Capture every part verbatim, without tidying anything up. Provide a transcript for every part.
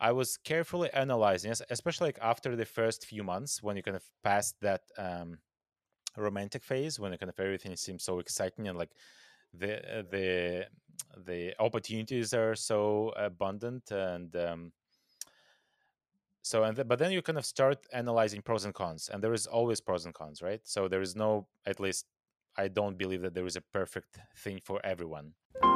I was carefully analyzing, es- especially like after the first few months when you kind of passed that um, romantic phase, when kind of everything seems so exciting and like the uh, the the opportunities are so abundant and um, so and th- but then you kind of start analyzing pros and cons, and there is always pros and cons, right? So there is no, at least I don't believe that there is a perfect thing for everyone.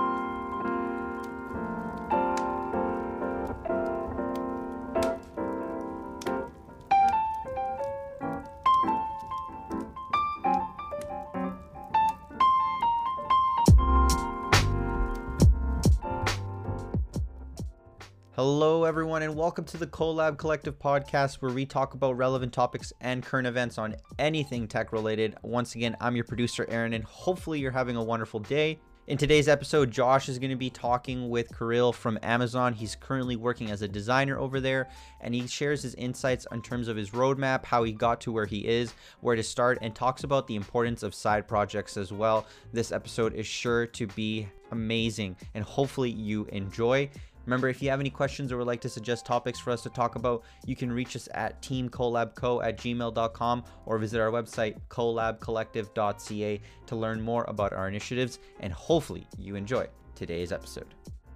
Hello, everyone, and welcome to the Collab Collective podcast, where we talk about relevant topics and current events on anything tech related. Once again, I'm your producer, Aaron, and hopefully you're having a wonderful day. In today's episode, Josh is going to be talking with Kirill from Amazon. He's currently working as a designer over there, and he shares his insights in terms of his roadmap, how he got to where he is, where to start, and talks about the importance of side projects as well. This episode is sure to be amazing, and hopefully you enjoy. Remember, if you have any questions or would like to suggest topics for us to talk about, you can reach us at teamcollabco at gmail dot com or visit our website, collab collective dot c a, to learn more about our initiatives, and hopefully you enjoy today's episode.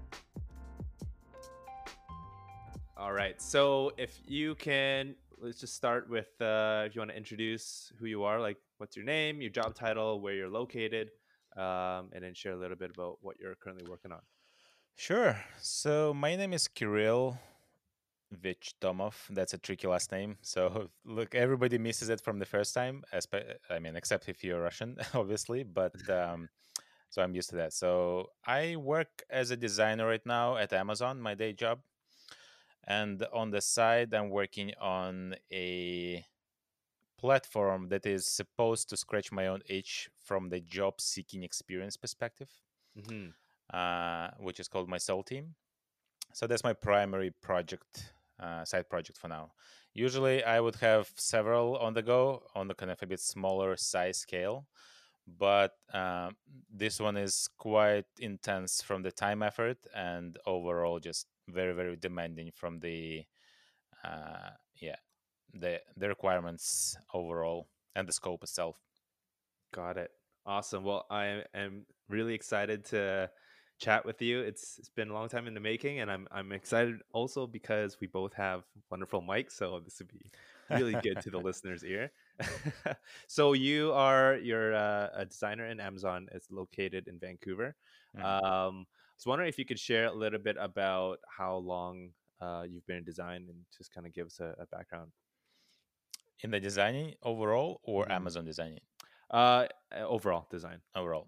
All right. So if you can, let's just start with uh, if you want to introduce who you are, like what's your name, your job title, where you're located, um, and then share a little bit about what you're currently working on. Sure. So my name is Kirill Vichtomov. That's a tricky last name. So look, everybody misses it from the first time. espe- I mean, except if you're Russian, obviously. But um, so I'm used to that. So I work as a designer right now at Amazon, my day job, and on the side, I'm working on a platform that is supposed to scratch my own itch from the job seeking experience perspective, Mm-hmm. uh, which is called my Soul Team. So that's my primary project, uh, side project for now. Usually, I would have several on the go on the kind of a bit smaller size scale, but um, this one is quite intense from the time effort and overall just very very demanding from the uh, yeah the the requirements overall and the scope itself. Got it. Awesome. Well, I am really excited to chat with you. It's it's been a long time in the making, and I'm I'm excited also because we both have wonderful mics, so this would be really good to the listener's ear. So you are you're uh, a designer in Amazon. It's located in Vancouver. Mhm. Um, I was wondering if you could share a little bit about how long uh, you've been in design and just kind of give us a, a background. In the designing overall or Mhm. Amazon designing Uh, overall design. overall?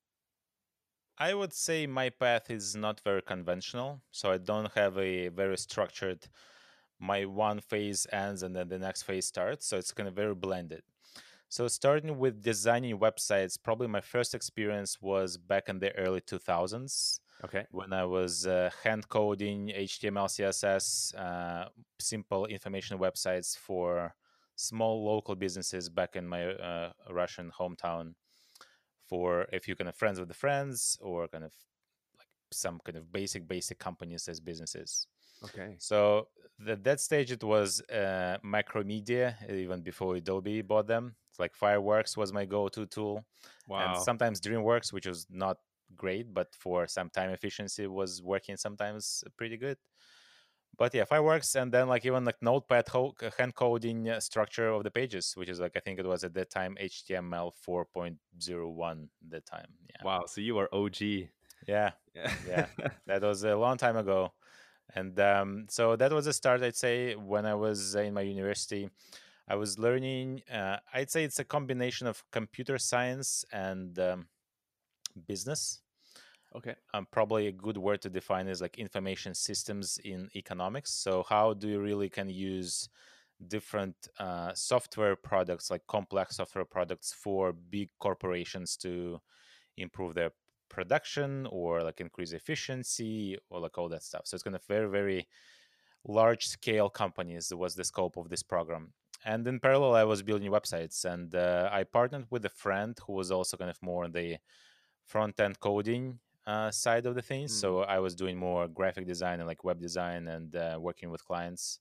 I would say my path is not very conventional, so I don't have a very structured. My one phase ends and then the next phase starts, so it's kind of very blended. So starting with designing websites, probably my first experience was back in the early two thousands Okay. when I was uh, hand coding H T M L, C S S, uh, simple information websites for small local businesses back in my uh, Russian hometown, for if you kind of friends with the friends or kind of like some kind of basic basic companies as businesses. Okay. So at that stage it was uh, Macromedia, even before Adobe bought them. It's like Fireworks was my go-to tool, and Wow. sometimes DreamWorks, which was not great, but for some time efficiency was working sometimes pretty good. But yeah, Fireworks, and then like even like Notepad ho- hand coding uh, structure of the pages, which is like I think it was at that time H T M L four point oh one at that time. Yeah, Wow. So you are O G. yeah, Yeah. yeah. That was a long time ago, and um, so that was a start. I'd say when I was in my university, I was learning. Uh, I'd say it's a combination of computer science and um, business. Okay. Um, probably a good word to define is like information systems in economics. So how do you really can use different uh, software products, like complex software products, for big corporations to improve their production or like increase efficiency or like all that stuff. So it's kind of very very large scale companies was the scope of this program. And in parallel, I was building websites, and uh, I partnered with a friend who was also kind of more on the front end coding uh, side of the things. Mm. So I was doing more graphic design and like web design and uh, working with clients.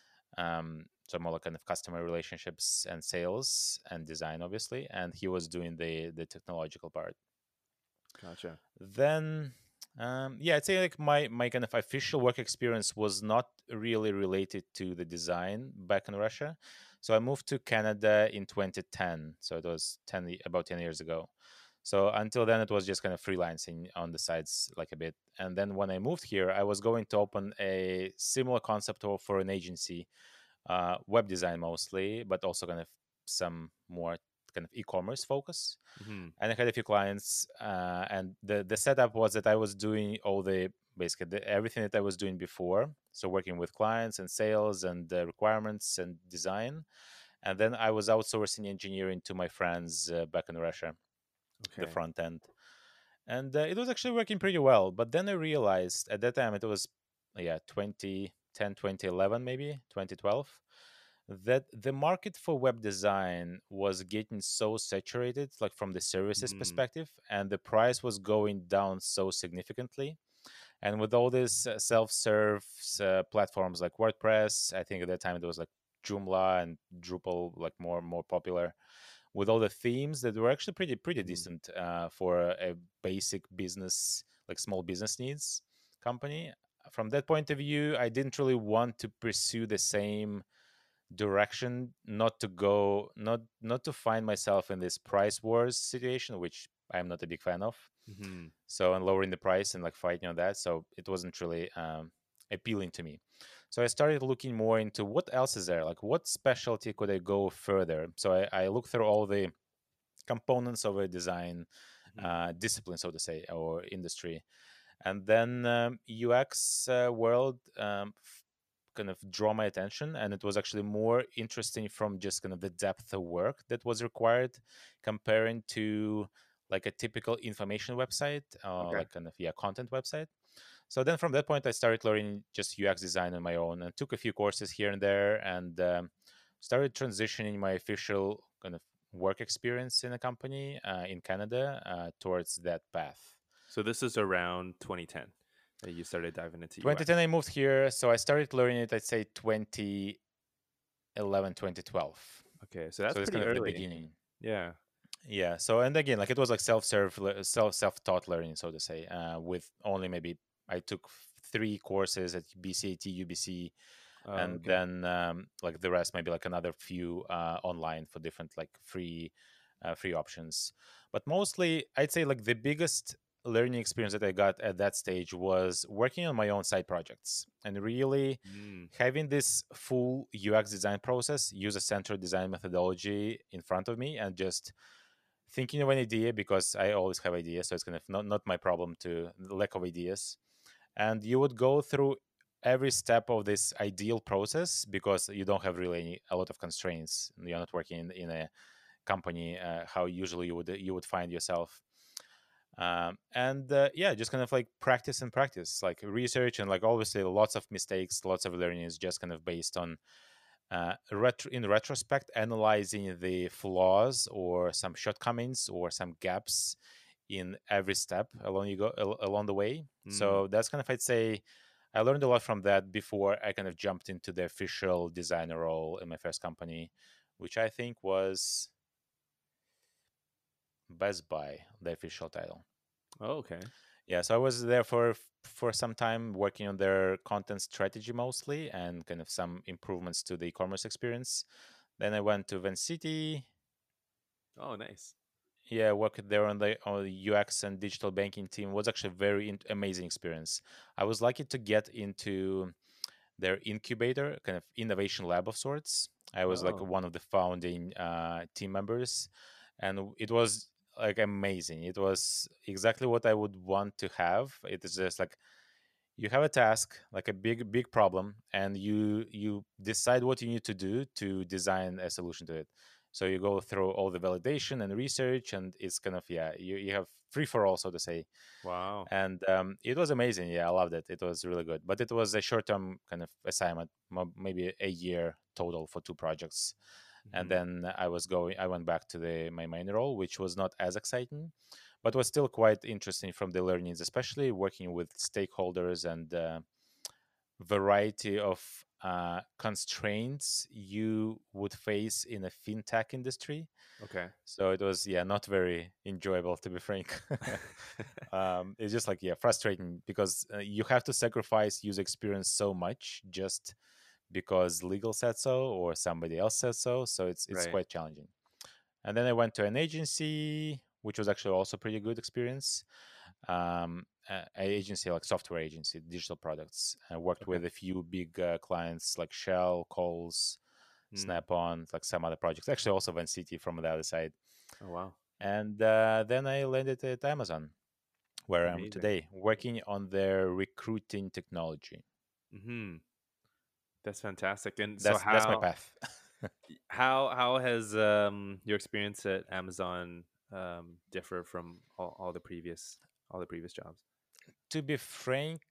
Um, so more like kind of customer relationships and sales and design, obviously. And he was doing the the technological part. Gotcha. Then, um, yeah, I'd say like my my kind of official work experience was not really related to the design back in Russia. So I moved to Canada in twenty ten. So it was ten ye- about ten years ago. So until then, it was just kind of freelancing on the sides, like a bit. And then when I moved here, I was going to open a similar concept of- for an agency, uh, web design mostly, but also kind of some more kind of e-commerce focus. Hmm. And I had a few clients, uh, and the the setup was that I was doing all the basically the, everything that I was doing before. So working with clients and sales and the requirements and design, and then I was outsourcing engineering to my friends uh, back in Russia, the Okay. front end, and uh, it was actually working pretty well. But then I realized at that time it was yeah twenty ten, twenty eleven, maybe twenty twelve, that the market for web design was getting so saturated, like from the services Mm. perspective, and the price was going down so significantly. And with all these uh, self-serve uh, platforms like WordPress, I think at that time it was like Joomla and Drupal, like more more popular, with all the themes that were actually pretty pretty Mm. decent uh, for a basic business, like small business needs company. From that point of view, I didn't really want to pursue the same direction, not to go not not to find myself in this price wars situation, which I'm not a big fan of. Hmm. So, and lowering the price and like fighting on that, so it wasn't really um, appealing to me. So I started looking more into what else is there, like what specialty could I go further. So i, I looked through all the components of a design Hmm. uh, discipline, so to say, or industry. And then um, U X uh, world um, f- kind of draw my attention, and it was actually more interesting from just kind of the depth of work that was required, comparing to like a typical information website, uh, Okay. like kind of yeah content website. So then from that point, I started learning just U X design on my own, and took a few courses here and there, and um, started transitioning my official kind of work experience in a company uh, in Canada uh, towards that path. So this is around twenty ten that you started diving into twenty ten, U X. I moved here, so I started learning it, I'd say twenty eleven, twenty twelve. Okay, so that's So it's pretty kind of the early. beginning. Yeah. Yeah. So and again, like it was like self-serve, le- self self-taught learning, so to say, uh, with only maybe I took three courses at B C A T, U B C, Oh, and okay. then um, like the rest, maybe like another few uh, online for different like free uh, free options. But mostly, I'd say like the biggest learning experience that I got at that stage was working on my own side projects and really Mm. having this full U X design process, user-centered design methodology in front of me, and just thinking of an idea, because I always have ideas, so it's kind of not, not my problem to lack of ideas. And you would go through every step of this ideal process because you don't have really any, a lot of constraints. You're not working in, in a company uh, how usually you would you would find yourself. Um, and uh, yeah, just kind of like practice and practice, like research, and like obviously lots of mistakes, lots of learning is just kind of based on uh, retro- in retrospect, analyzing the flaws or some shortcomings or some gaps in every step along you go al- along the way. Mm. So that's kind of, I'd say, I learned a lot from that before I kind of jumped into the official designer role in my first company, which I think was Best Buy, the official title. Oh, okay. Yeah, so I was there for for some time working on their content strategy mostly, and kind of some improvements to the e-commerce experience. Then I went to Vancity. Oh, nice. Yeah, worked there on the on the U X and digital banking team. It was actually a very in- amazing experience. I was lucky to get into their incubator, kind of innovation lab of sorts. I was like Oh. one of the founding uh, team members, and it was like amazing. It was exactly what I would want to have. It is just like you have a task, like a big big problem, and you you decide what you need to do to design a solution to it. So you go through all the validation and research, and it's kind of yeah, you, you have free for all, so to say. Wow. And um, it was amazing. Yeah, I loved it. It was really good, but it was a short term kind of assignment, mo- maybe a year total for two projects. And Hmm. then I was going. I went back to the my main role, which was not as exciting, but was still quite interesting from the learnings, especially working with stakeholders and uh, variety of uh, constraints you would face in a fintech industry. Okay. So it was, yeah, not very enjoyable, to be frank. Um, it's just like, yeah, frustrating because uh, you have to sacrifice user experience so much just because legal said so or somebody else said so. So it's it's Right. quite challenging. And then I went to an agency, which was actually also pretty good experience. Um, a, a agency like software agency, digital products. I worked Okay. with a few big uh, clients like Shell, Coles, Mm. Snap-on, like some other projects. Actually, also Vancity from the other side. Oh wow. And uh, then I landed at Amazon, where I'm Amazing. today, working on their recruiting technology. Hmm. That's fantastic. And so That's that's my how path. how how has um your experience at Amazon um differ from all, all the previous all the previous jobs? To be frank,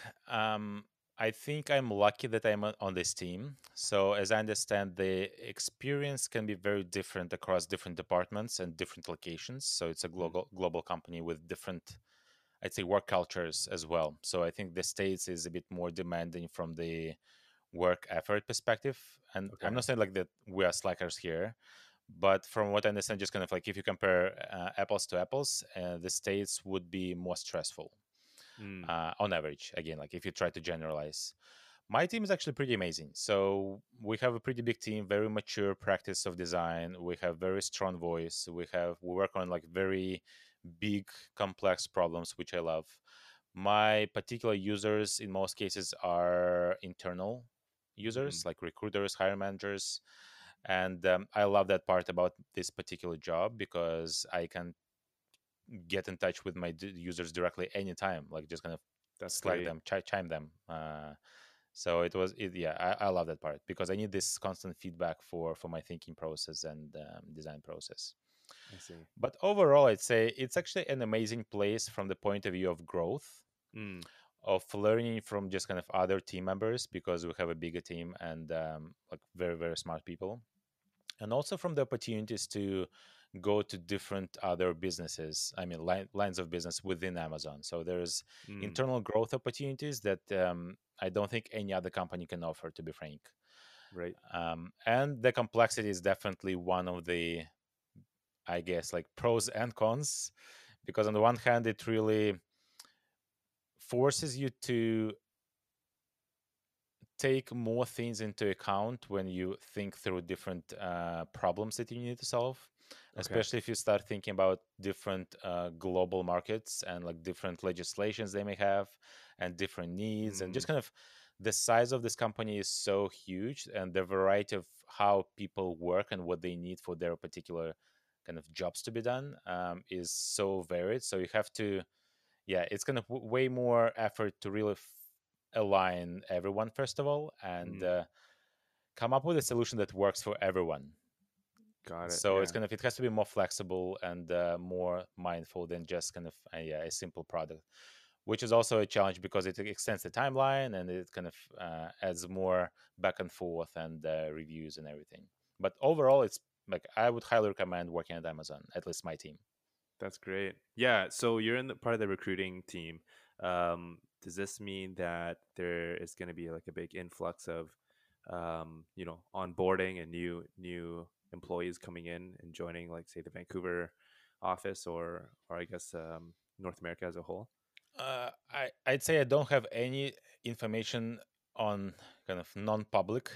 um, I think I'm lucky that I'm on on this team. So, as I understand, the experience can be very different across different departments and different locations. So, it's a Mm. global global company with different, I'd say, work cultures as well. So, I think the states is a bit more demanding from the work effort perspective. And I'm Okay. not saying like that we are slackers here, but from what I understand, just kind of like if you compare uh, apples to apples, uh, the states would be more stressful Mm. uh, on average. Again, like if you try to generalize, my team is actually pretty amazing. So we have a pretty big team, very mature practice of design. We have very strong voice. We have we work on like very big, complex problems, which I love. My particular users in most cases are internal users, Mm. like recruiters, hiring managers, and um, I love that part about this particular job because I can get in touch with my d- users directly anytime, like just kind of That's Slack great. them, chi- chime them. Uh, so it was, it, yeah, I, I love that part because I need this constant feedback for for my thinking process and um, design process. I see. But overall, I'd say it's actually an amazing place from the point of view of growth, Mm. of learning from just kind of other team members because we have a bigger team and um, like very very smart people, and also from the opportunities to go to different other businesses, I mean line, lines of business within Amazon. So there's Mm. internal growth opportunities that um, I don't think any other company can offer, to be frank. Right. Um, and the complexity is definitely one of the, I guess, like pros and cons, because on the one hand it really forces you to take more things into account when you think through different uh, problems that you need to solve, Okay. especially if you start thinking about different uh, global markets and like different legislations they may have and different needs, and Mm. just kind of the size of this company is so huge, and the variety of how people work and what they need for their particular kind of jobs to be done um, is so varied. So you have to, yeah, it's kind of w- way more effort to really f- align everyone first of all, and Mm. uh, come up with a solution that works for everyone. Got it. So it's Yeah. kind of, it has to be more flexible and uh, more mindful than just kind of a, yeah, a simple product, which is also a challenge because it extends the timeline and it kind of uh, adds more back and forth and uh, reviews and everything. But overall, it's like I would highly recommend working at Amazon, at least my team. That's great. Yeah. So you're in the part of the recruiting team. Um, does this mean that there is going to be like a big influx of, um, you know, onboarding and new new employees coming in and joining, like say the Vancouver office or or I guess um, North America as a whole? Uh, I I'd say I don't have any information on kind of non-public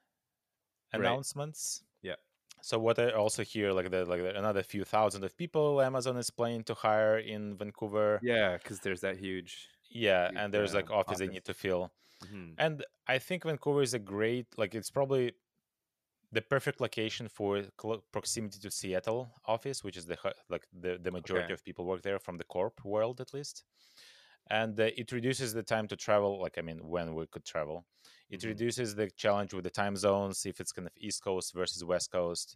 Right. announcements. Yeah. So what I also hear, like the like the, another few thousand of people Amazon is planning to hire in Vancouver. Yeah, because there's that huge, Yeah, huge and there's uh, like office they office. need to fill. Hmm. And I think Vancouver is a great, like it's probably the perfect location for clo- proximity to Seattle office, which is the hu- like the the Okay. majority of people work there from the corp world at least. And uh, it reduces the time to travel, like I mean when we could travel, it Hmm. reduces the challenge with the time zones if it's kind of east coast versus west coast.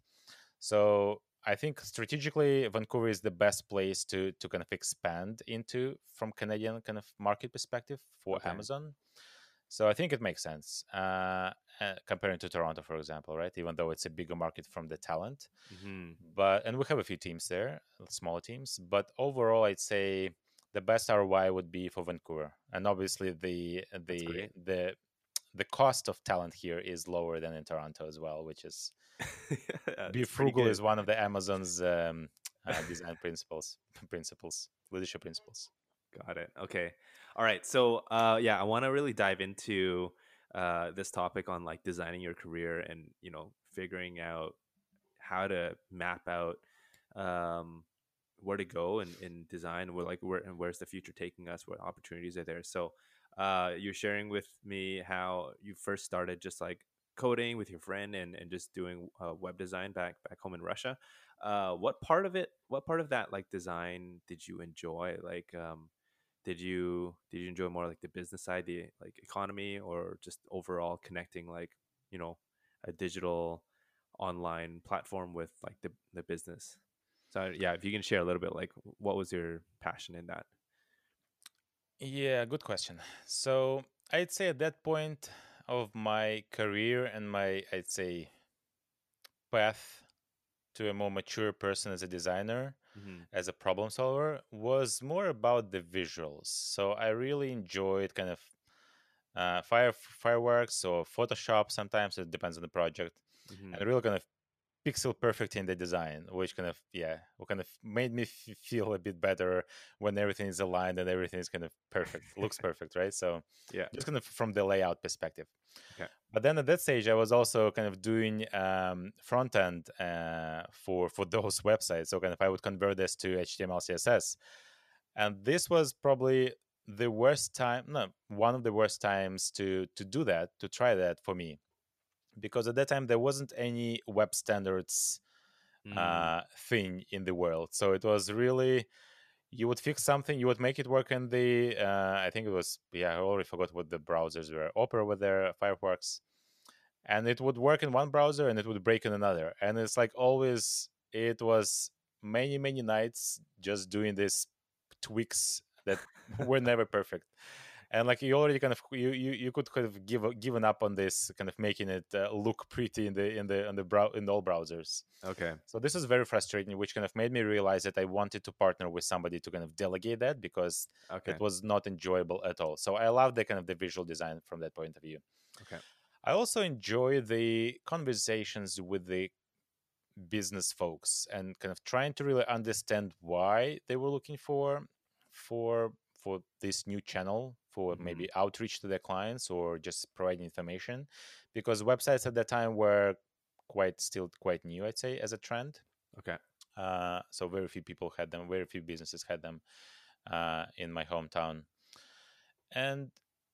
So I think strategically Vancouver is the best place to to kind of expand into from Canadian kind of market perspective for Okay. Amazon. So I think it makes sense, uh, uh, comparing to Toronto, for example, right? Even though it's a bigger market from the talent, Hmm. but and we have a few teams there, smaller teams. But overall, I'd say the best R O I would be for Vancouver, and obviously the That's the great. the the cost of talent here is lower than in Toronto as well, which is be That's pretty frugal good. is one of the Amazon's um, uh, design principles, principles, leadership principles. Got it. Okay. All right. So, uh, yeah, I want to really dive into uh, this topic on like designing your career and you know figuring out how to map out um, where to go in, in design, where like where and where's the future taking us, what opportunities are there. So, uh, you're sharing with me how you first started just like coding with your friend and, and just doing uh, web design back back home in Russia. Uh, what part of it? What part of that like design did you enjoy? Like, um, did you did you enjoy more like the business side, the like economy, or just overall connecting like you know a digital online platform with like the the business? So yeah, if you can share a little bit, like what was your passion in that? Yeah, good question. So I'd say at that point of my career and my, I'd say, path to a more mature person as a designer, Hmm. as a problem solver, was more about the visuals. So I really enjoyed kind of uh, fire fireworks or Photoshop. Sometimes it depends on the project, Hmm. and really kind of pixel perfect in the design, which kind of yeah, what kind of made me f- feel a bit better when everything is aligned and everything is kind of perfect, looks perfect, right? So Yeah. just kind of from the layout perspective. Okay. But then at that stage, I was also kind of doing um, front end uh, for for those websites. So kind of I would convert this to H T M L, C S S, and this was probably the worst time, no, one of the worst times to to do that, to try that for me, because at that time there wasn't any web standards Mm. uh, thing in the world. So it was really you would fix something, you would make it work in the uh, I think it was yeah I already forgot what the browsers were. Opera with their Firefox, and it would work in one browser and it would break in another. And it's like always it was many many nights just doing this tweaks that were never perfect. And like you already kind of you you, you could kind of give given up on this kind of making it uh, look pretty in the in the in the brow in all browsers. Okay. So this is very frustrating, which kind of made me realize that I wanted to partner with somebody to kind of delegate that, because Okay. it was not enjoyable at all. So I love the kind of the visual design from that point of view. Okay. I also enjoy the conversations with the business folks and kind of trying to really understand why they were looking for for for this new channel for Hmm. maybe outreach to their clients or just providing information, because websites at that time were quite still quite new, I'd say, as a trend. Okay. Uh, so very few people had them, very few businesses had them uh, in my hometown. And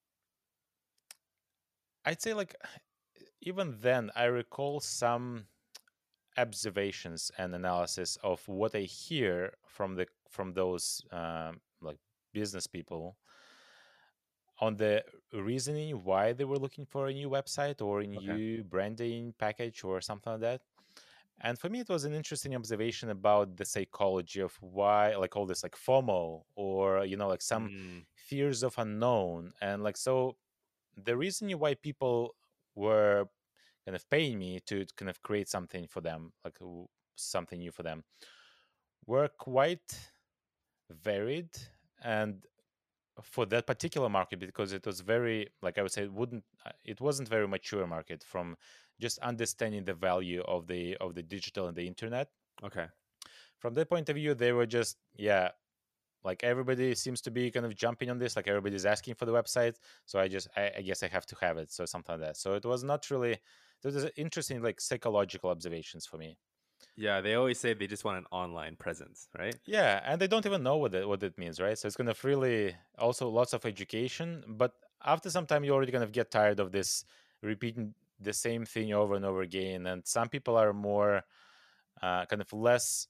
I'd say like even then I recall some observations and analysis of what I hear from the from those um, like business people on the reasoning why they were looking for a new website or a Okay. new branding package or something like that. And for me, it was an interesting observation about the psychology of why, like all this, like FOMO, or you know, like some Mm. fears of unknown, and like so, the reason why people were kind of paying me to kind of create something for them, like w- something new for them, were quite varied. And for that particular market, because it was very, like I would say, it wouldn't, uh, it wasn't very mature market from just understanding the value of the of the digital and the internet. Okay. From that point of view, they were just yeah, like everybody seems to be kind of jumping on this, like everybody's asking for the website, so i just i, I guess I have to have it, so something like that. So it was not really, it was interesting like psychological observations for me. Yeah, they always say they just want an online presence, right? Yeah, and they don't even know what it, what it means, right? So it's kind of really also lots of education, but after some time you already kind of get tired of this repeating the same thing over and over again. And some people are more uh, kind of less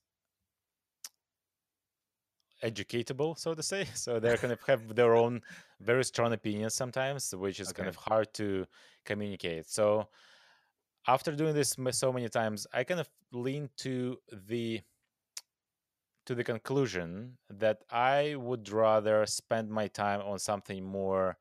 educatable, so to say. So they kind of have their own very strong opinions sometimes, which is kind Okay. of hard to communicate. So after doing this m- so many times, I kind of lean to the to the conclusion that I would rather spend my time on something more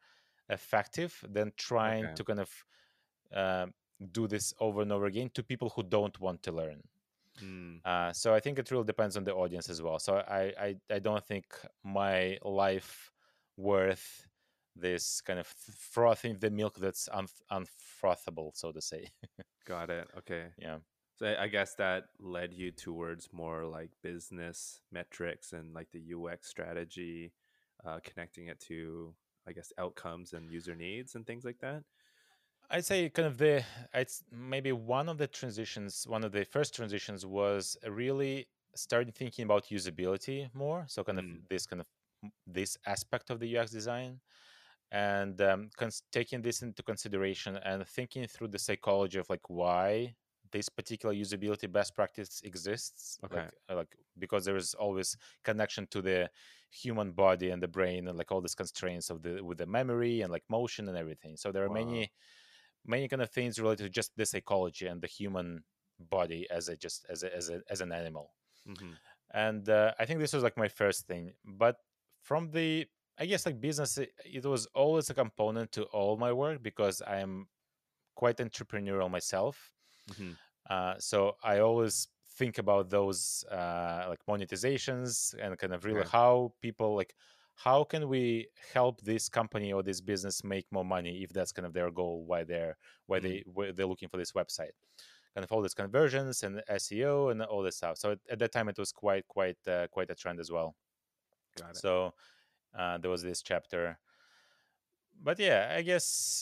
effective than trying Okay. to kind of uh, do this over and over again to people who don't want to learn. Mm, Uh, so I think it really depends on the audience as well. So I I, I don't think my life worth this kind of frothing the milk that's unf- unfrothable, so to say. got it. Okay. Yeah. So I I guess that led you towards more like business metrics and like the U X strategy, uh, connecting it to, I guess, outcomes and user needs and things like that. I'd say kind of the it's maybe one of the transitions, one of the first transitions was really starting thinking about usability more. So kind of Mm, this kind of m- this aspect of the U X design, and um, cons- taking this into consideration and thinking through the psychology of like why this particular usability best practice exists, okay. like uh, like because there is always connection to the human body and the brain and like all these constraints of the with the memory and like motion and everything. So there are Wow. many many kind of things related to just the psychology and the human body as a just as a, as a as an animal. Mm-hmm. And uh, I think this was like my first thing. But from the, I guess like business, it, it was always a component to all my work because I am quite entrepreneurial myself. Mm-hmm. Uh, so I always think about those uh, like monetizations and kind of really Okay. how people like how can we help this company or this business make more money if that's kind of their goal, why they're why Mm, they why they're looking for this website, kind of all these conversions and S E O and all this stuff. So at, at that time it was quite quite uh, quite a trend as well. got it. So uh, there was this chapter. But yeah, I guess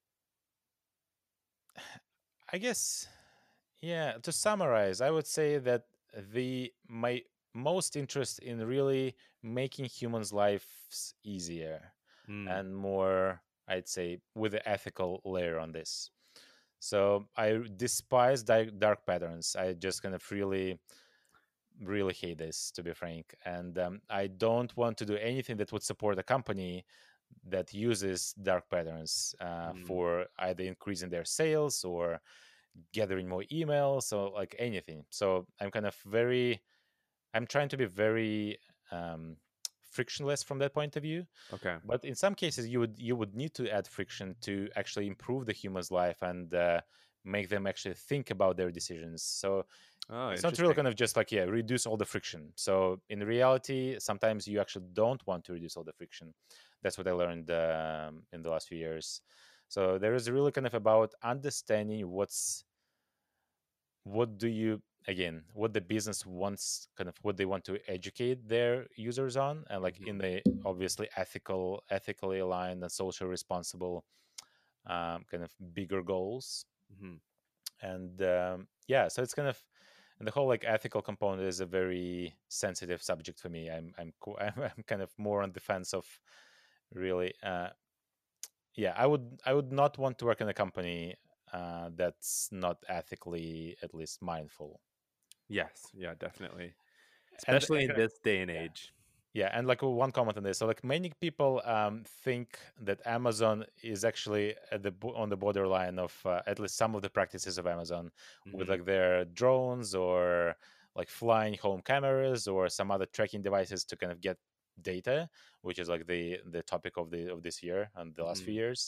I guess yeah, to summarize, I would say that the my most interest in really making humans' lives easier Mm, and more, I'd say, with the ethical layer on this. So I despise dark, dark patterns. I just kind of really, really hate this, to be frank. And um, I don't want to do anything that would support a company that uses dark patterns uh, mm, for either increasing their sales or gathering more emails or like anything. So I'm kind of very, I'm trying to be very um, frictionless from that point of view. okay. But in some cases, you would you would need to add friction to actually improve the human's life and uh, make them actually think about their decisions. So Oh, it's not really interesting. kind of just like yeah, reduce all the friction. So in reality, sometimes you actually don't want to reduce all the friction. That's what I learned um, in the last few years. So there is really kind of about understanding what's what do you again what the business wants, kind of what they want to educate their users on, and like in Mm-hmm. the obviously ethical ethically aligned and social responsible um, kind of bigger goals. Mm-hmm. And um, yeah, so it's kind of, and the whole like ethical component is a very sensitive subject for me. i'm i'm co- i'm, I'm kind of more on the fence of really uh yeah, i would i would not want to work in a company uh that's not ethically at least mindful. Yes. Yeah, definitely. And Especially uh, in kinda- this day and yeah, age. yeah, and like one comment on this. So like many people um, think that Amazon is actually at the bo- on the borderline of uh, at least some of the practices of Amazon with Mm-hmm. like their drones or like flying home cameras or some other tracking devices to kind of get data, which is like the the topic of the of this year and the last few Mm-hmm. years.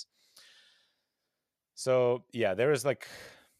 So yeah, there is like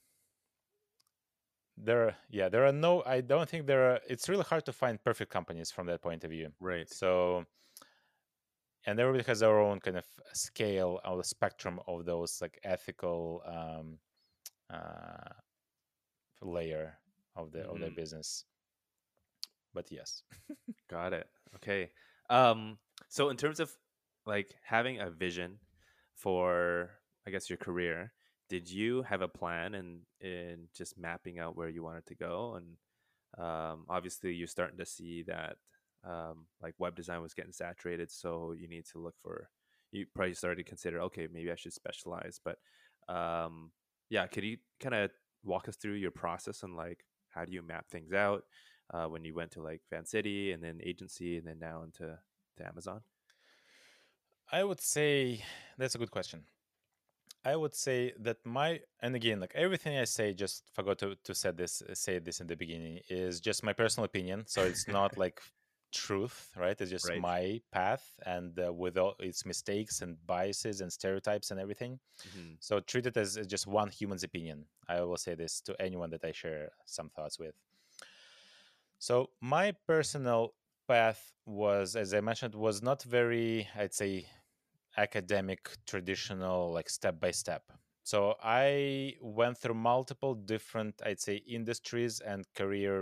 there yeah there are no, I don't think there are, it's really hard to find perfect companies from that point of view. Right. So and everybody has their own kind of scale or the spectrum of those like ethical um, uh, layer of the of their Mm-hmm. business. But yes, Got it. Okay. Um, so in terms of like having a vision for, I guess, your career, did you have a plan and in just mapping out where you wanted to go? And um, obviously, you're starting to see that um, like web design was getting saturated, so you need to look for. You probably started to consider, okay, maybe I should specialize. But um, yeah, could you kind of walk us through your process and like how do you map things out? Uh, when you went to like Fan City and then agency and then now into to Amazon? I would say that's a good question. I would say that my, and again, like everything I say, just forgot to to say this say this in the beginning, is just my personal opinion. So it's not like truth, right? It's just Right. my path, and uh, with all its mistakes and biases and stereotypes and everything. Hmm. So treat it as as just one human's opinion. I will say this to anyone that I share some thoughts with. So my personal path was, as I mentioned, was not very, I'd say, academic, traditional, like step by step. So I went through multiple different, I'd say, industries and career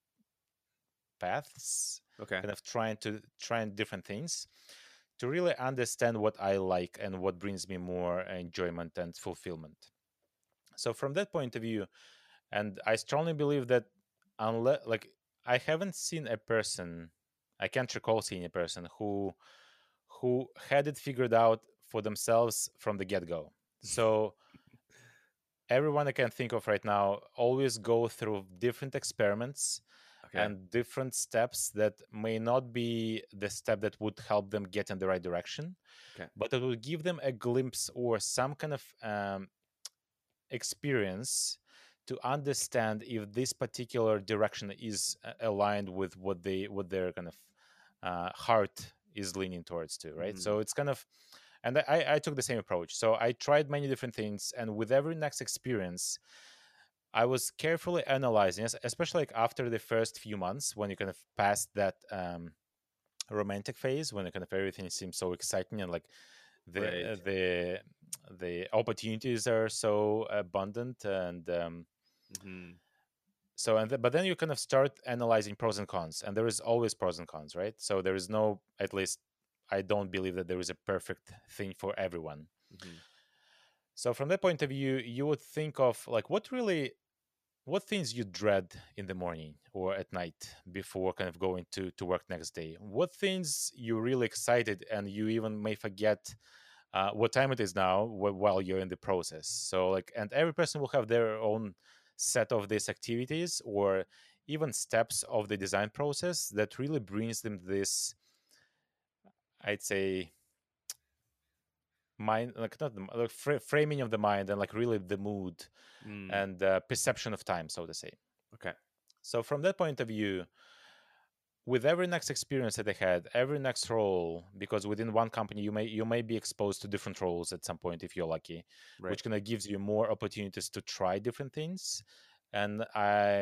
paths, Okay. kind of trying to trying different things to really understand what I like and what brings me more enjoyment and fulfillment. So from that point of view, and I strongly believe that unless like I haven't seen a person, I can't recall seeing a person who who had it figured out for themselves from the get-go. So everyone I can think of right now always go through different experiments Okay. and different steps that may not be the step that would help them get in the right direction, Okay. but it will give them a glimpse or some kind of um, experience to understand if this particular direction is uh, aligned with what they what their kind of uh, heart is leaning towards to, right? Mm. So it's kind of, and I, I took the same approach. So I tried many different things, and with every next experience, I was carefully analyzing, es- especially like after the first few months when you kind of pass that um, romantic phase, when kind of everything seems so exciting and like the Right. uh, the the opportunities are so abundant and um, Hmm. so and th- but then you kind of start analyzing pros and cons, and there is always pros and cons, right? So there is no, at least I don't believe that there is a perfect thing for everyone. Hmm. So from that point of view, you would think of like what really, what things you dread in the morning or at night before kind of going to to work next day. What things you're really excited and you even may forget uh, what time it is now wh- while you're in the process. So like, and every person will have their own set of these activities or even steps of the design process that really brings them this, I'd say, mind, like not the, m- like fra- framing of the mind and like really the mood Mm. and uh, perception of time, so to say. Okay. So from that point of view, with every next experience that I had, every next role, because within one company you may you may be exposed to different roles at some point if you're lucky, Right. which kind of gives you more opportunities to try different things. And I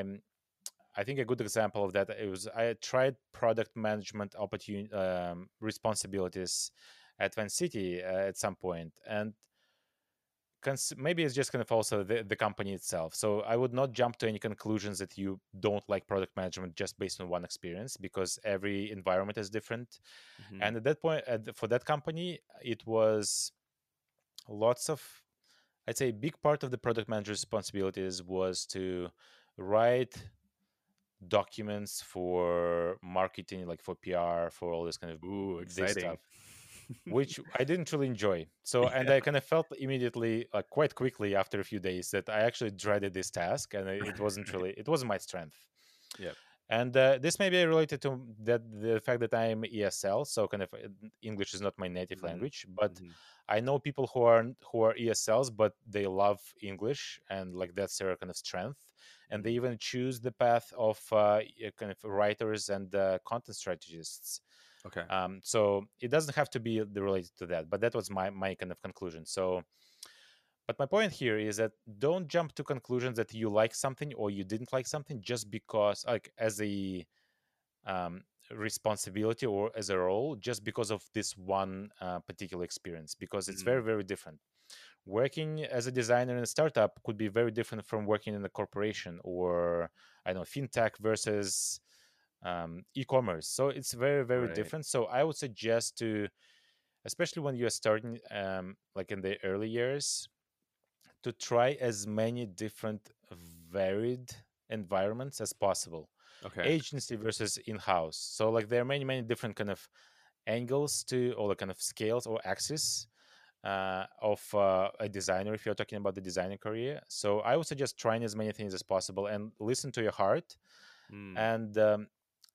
I think a good example of that, it was I tried product management opportunity um, responsibilities at Van City uh, at some point, and cons- maybe it's just kind of also the, the company itself. So I would not jump to any conclusions that you don't like product management just based on one experience, because every environment is different. Hmm. And at that point, at the, for that company, it was lots of, I'd say, a big part of the product manager's responsibilities was to write documents for marketing, like for P R, for all this kind of Ooh, this stuff, exciting. which I didn't really enjoy. So, and Yeah. I kind of felt immediately, like quite quickly after a few days, that I actually dreaded this task, and it wasn't Right. really, it wasn't my strength. Yep. And uh, this may be related to that the fact that I am E S L, so kind of uh, English is not my native Hmm. language, but Hmm. I know people who are who are E S Ls, but they love English, and like that's their kind of strength, and they Hmm. even choose the path of uh, y- kind of writers and uh, content strategists. Okay. Um, so it doesn't have to be the- related to that, but that was my my kind of conclusion. So, but my point here is that don't jump to conclusions that you like something or you didn't like something just because, like, as a um, responsibility or as a role, just because of this one uh, particular experience, because it's very Mm. very different. Working as a designer in a startup could be very different from working in a corporation, or I don't know, fintech versus um, e-commerce. So it's very very Right. different. So I would suggest to, especially when you're starting um, like in the early years, to try as many different varied environments as possible. Okay. Agency versus in-house, so like there are many many different kind of angles to, or the kind of scales or axis uh, of uh, a designer if you're talking about the designing career. So I would suggest trying as many things as possible and listen to your heart. Mm. And um,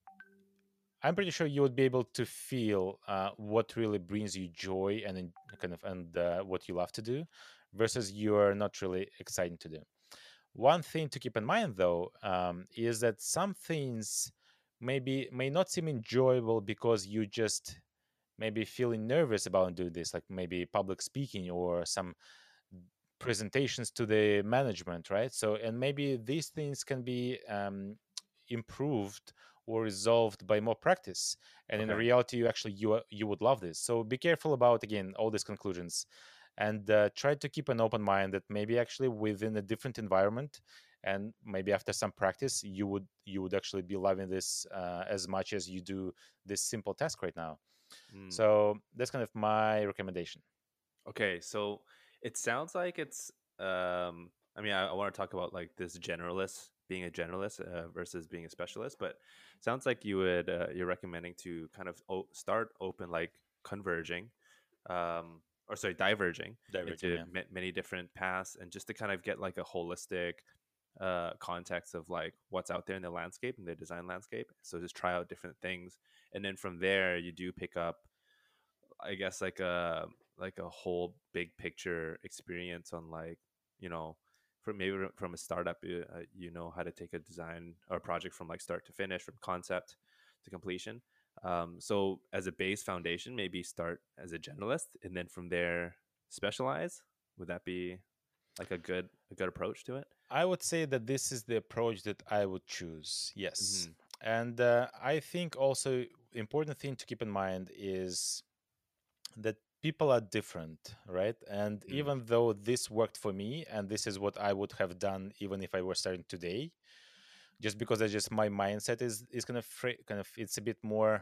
I'm pretty sure you would be able to feel uh, what really brings you joy and en- kind of and uh, what you love to do versus you're not really excited to do. One thing to keep in mind though um, is that some things maybe may not seem enjoyable because you just maybe feeling nervous about doing this, like maybe public speaking or some presentations to the management, right? So, and maybe these things can be um, improved or resolved by more practice. And in Okay. reality, you actually you uh, you would love this. So be careful about again all these conclusions, and uh, try to keep an open mind that maybe actually within a different environment, and maybe after some practice, you would you would actually be loving this uh, as much as you do this simple task right now. Mm. So that's kind of my recommendation. Okay, so it sounds like it's um I mean I, I want to talk about like this generalist being a generalist uh, versus being a specialist, but sounds like you would uh, you're recommending to kind of o- start open like converging um or sorry diverging Diverging, into yeah. ma- many different paths and just to kind of get like a holistic uh context of like what's out there in the landscape in the design landscape, so just try out different things and then from there you do pick up I guess like a like a whole big picture experience on like you know from maybe from a startup you, uh, you know how to take a design or a project from like start to finish from concept to completion. Um, so as a base foundation, maybe start as a generalist and then from there specialize. Would that be like a good a good approach to it? I would say that this is the approach that I would choose. Yes. Mm-hmm. And uh, I think also important thing to keep in mind is that people are different, right? And Mm. even though this worked for me and this is what I would have done even if I were starting today, just because I just my mindset is is kind of fra- kind of it's a bit more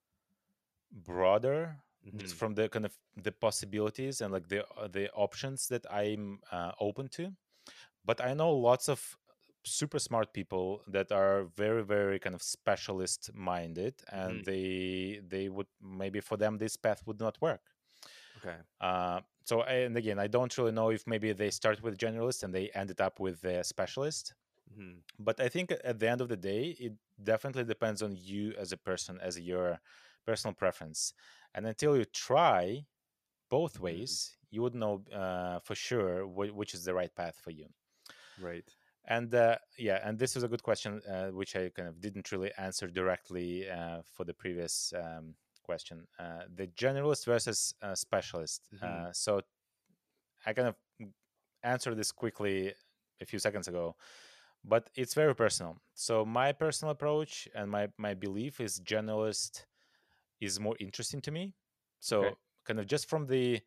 broader just Mm-hmm. from the kind of the possibilities and like the uh, the options that I'm uh, open to. But I know lots of super smart people that are very very kind of specialist minded, and Mm-hmm. they they would maybe for them this path would not work. Okay. uh, so and again, I don't really know if maybe they start with generalist and they ended up with a specialist. Mm-hmm. But I think at the end of the day it definitely depends on you as a person, as your personal preference. And until you try both Mm-hmm. ways, you would know uh, for sure wh- which is the right path for you. Right. And uh, yeah, and this is a good question, uh, which I kind of didn't really answer directly uh, for the previous um, question. Uh, the generalist versus uh, specialist. Mm-hmm. Uh, so I kind of answered this quickly a few seconds ago, but it's very personal. So my personal approach and my my belief is generalist is more interesting to me. Okay. So kind of just from the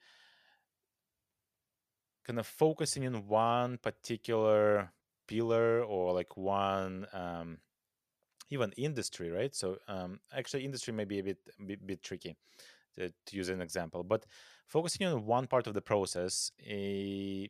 kind of focusing in one particular pillar or like one um, even industry, right? So um, actually, industry may be a bit bit, bit tricky to, to use an example, but focusing on one part of the process eh,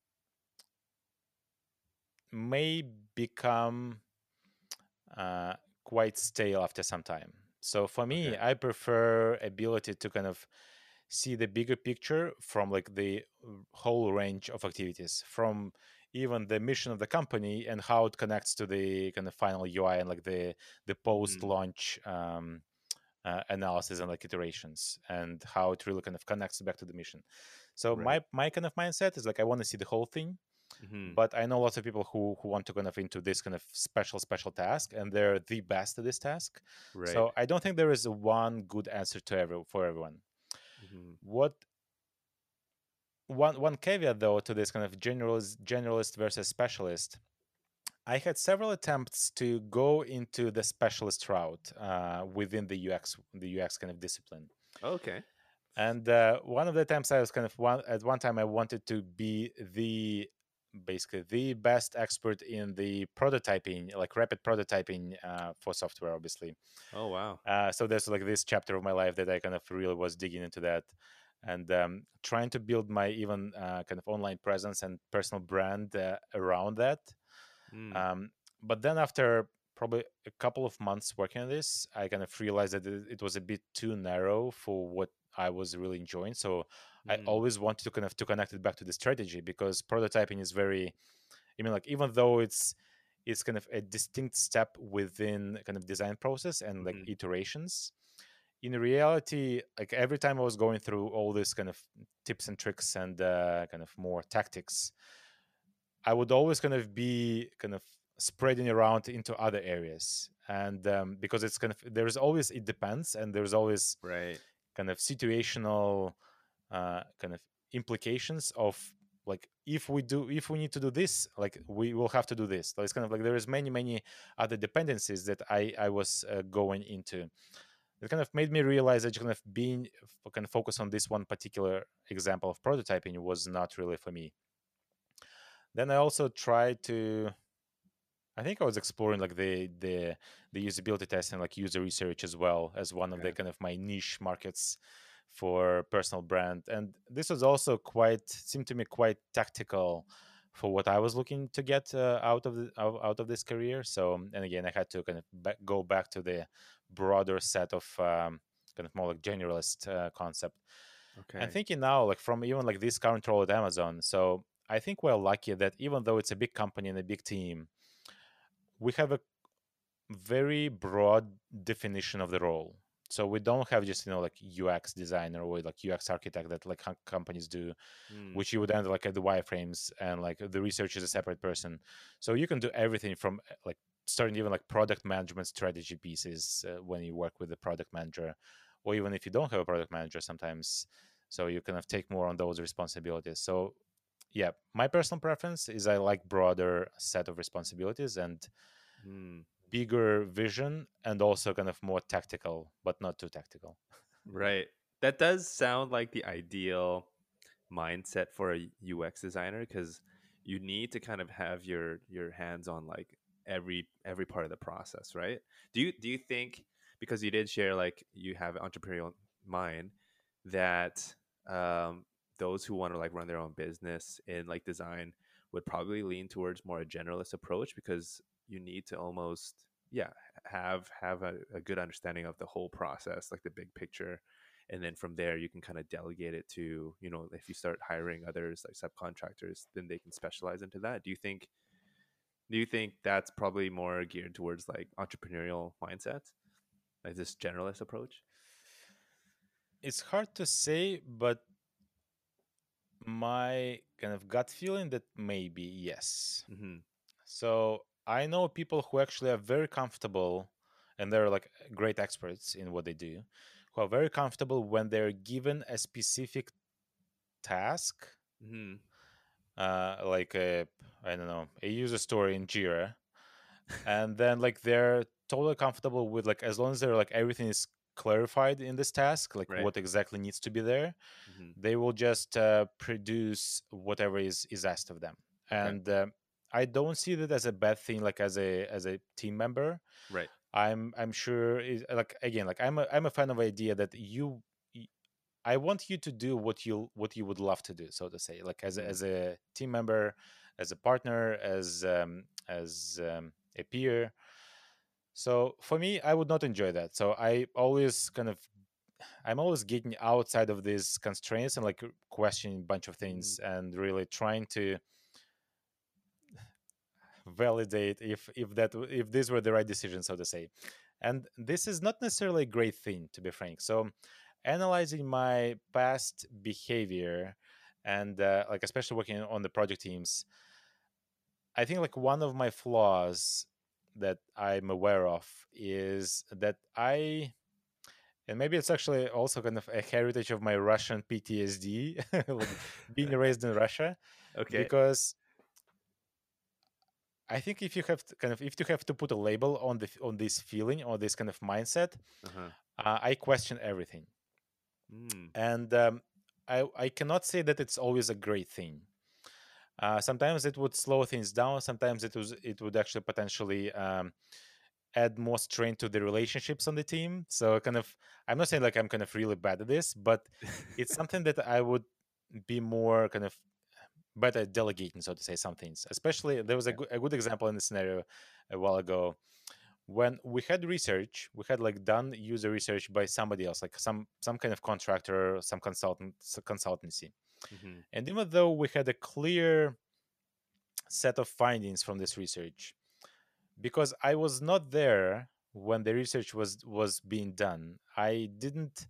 may become uh, quite stale after some time. So for me, Okay. I prefer ability to kind of see the bigger picture from like the whole range of activities, from even the mission of the company and how it connects to the kind of final U I and like the the post Mm-hmm. launch um, uh, analysis and like iterations and how it really kind of connects back to the mission. So Right. my my kind of mindset is like I want to see the whole thing, Mm-hmm. but I know lots of people who who want to kind of into this kind of special special task and they're the best at this task. Right. So I don't think there is a one good answer to every for everyone. Mm-hmm. What one one caveat though to this kind of generalist generalist versus specialist, I had several attempts to go into the specialist route uh, within the U X the U X kind of discipline. Okay. And uh, one of the attempts I was kind of one at one time I wanted to be the basically the best expert in the prototyping, like rapid prototyping uh, for software, obviously. Oh wow. Uh, so there's like this chapter of my life that I kind of really was digging into that and um, trying to build my even uh, kind of online presence and personal brand uh, around that. Mm. Um, but then after probably a couple of months working on this, I kind of realized that it, it was a bit too narrow for what I was really enjoying. So I Mm. always wanted to kind of to connect it back to the strategy because prototyping is very, I mean, like even though it's it's kind of a distinct step within kind of design process and like Mm-hmm. iterations. In reality, like every time I was going through all this kind of tips and tricks and uh, kind of more tactics, I would always kind of be kind of spreading around into other areas. And um, because it's kind of, there's always, it depends, and there's always Right. kind of situational uh, kind of implications of, like, if we do, if we need to do this, like, we will have to do this. So it's kind of like there is many many other dependencies that i i was uh, going into. It kind of made me realize that kind of being f- kind of focused on this one particular example of prototyping was not really for me. Then I also tried to, I think I was exploring like the the the usability testing, like user research, as well as one of the Okay. kind of my niche markets for personal brand. And this was also quite, seemed to me quite tactical for what I was looking to get uh, out of the out, out of this career. So, um, and again, I had to kind of ba- go back to the broader set of um, kind of more like generalist uh, concept. And Okay. thinking now, like from even like this current role at Amazon, so I think we're lucky that even though it's a big company and a big team, we have a very broad definition of the role. So we don't have just, you know, like U X designer or like U X architect that like com- companies do, Mm, which you would end like at the wireframes, and like the research is a separate person. So you can do everything from uh, like starting even like product management strategy pieces uh, when you work with the product manager, or even if you don't have a product manager sometimes. So you kind of take more on those responsibilities. So yeah, my personal preference is I like broader set of responsibilities and mm. bigger vision, and also kind of more tactical, but not too tactical. Right. That does sound like the ideal mindset for a U X designer, because you need to kind of have your your hands on like every every part of the process, right? Do you do you think, because you did share like you have an entrepreneurial mind, that um those who want to like run their own business in like design would probably lean towards more a generalist approach, because you need to almost, yeah, have have a, a good understanding of the whole process, like the big picture, and then from there you can kind of delegate it to, you know, if you start hiring others like subcontractors, then they can specialize into that. Do you think do you think that's probably more geared towards like entrepreneurial mindsets, like this generalist approach? It's hard to say, but my kind of gut feeling that maybe yes. Mm-hmm. So I know people who actually are very comfortable, and they're like great experts in what they do, who are very comfortable when they're given a specific task, Mm-hmm. uh, like a, I don't know, a user story in Jira, and then like they're totally comfortable with, like, as long as they're like everything is clarified in this task, like Right. what exactly needs to be there, Mm-hmm. they will just uh, produce whatever is is asked of them. Okay. And um, I don't see that as a bad thing, like as a as a team member. Right. I'm i'm sure is like, again, like i'm a, I'm a fan of the idea that you y- I want you to do what you what you would love to do, so to say, like as a, Mm-hmm. as a team member, as a partner, as um, as um, a peer. So for me, I would not enjoy that. So I always kind of, I'm always getting outside of these constraints and like questioning a bunch of Mm-hmm. things and really trying to validate if if that if these were the right decisions, so to say. And this is not necessarily a great thing, to be frank. So analyzing my past behavior, and uh, like especially working on the project teams, I think like one of my flaws that I'm aware of is that I, and maybe it's actually also kind of a heritage of my Russian P T S D, like being raised in Russia, Okay. because I think if you have to kind of, if you have to put a label on the on this feeling or this kind of mindset, Uh-huh. uh, I question everything, Mm. and um, I I cannot say that it's always a great thing. Uh, sometimes it would slow things down. Sometimes it was it would actually potentially um, add more strain to the relationships on the team. So kind of, I'm not saying like I'm kind of really bad at this, but it's something that I would be more kind of better at delegating, so to say, some things. Especially there was a, Okay. goo- a good example in the scenario a while ago when we had research, we had like done user research by somebody else, like some some kind of contractor, some consultant s- consultancy. Mm-hmm. And even though we had a clear set of findings from this research, because I was not there when the research was was being done, I didn't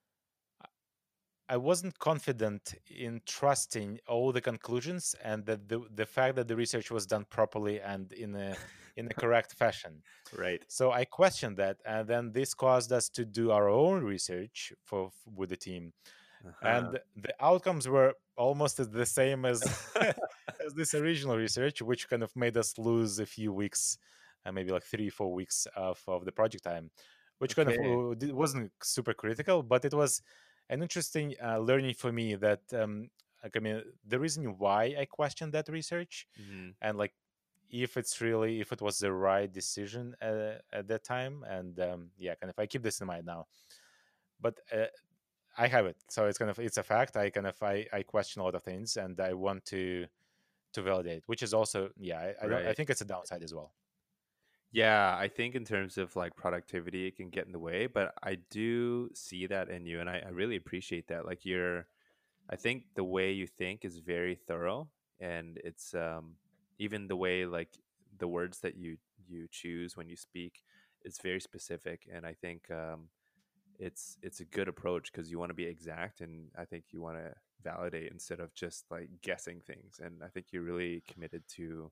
I wasn't confident in trusting all the conclusions, and that the the fact that the research was done properly and in a in the correct fashion. Right. So I questioned that, and then this caused us to do our own research for with the team, Uh-huh. and the outcomes were almost as the same as as this original research, which kind of made us lose a few weeks, uh, maybe like three, four weeks of of the project time, which kind of Okay. uh, di- wasn't super critical, but it was an interesting uh, learning for me that um, like, I mean, the reason why I questioned that research Hmm. and like if it's really if it was the right decision uh, at that time, and um, yeah, kind of I keep this in mind now. But uh, I have it, so it's kind of it's a fact. I kind of I, I question a lot of things, and I want to to validate, which is also yeah. I, I don't I Right. think it's a downside as well. Yeah, I think in terms of like productivity, it can get in the way, but I do see that in you, and I, I really appreciate that. Like you're, I think the way you think is very thorough, and it's um even the way like the words that you you choose when you speak is very specific, and I think um it's it's a good approach because you want to be exact, and I think you want to validate instead of just like guessing things, and I think you're really committed to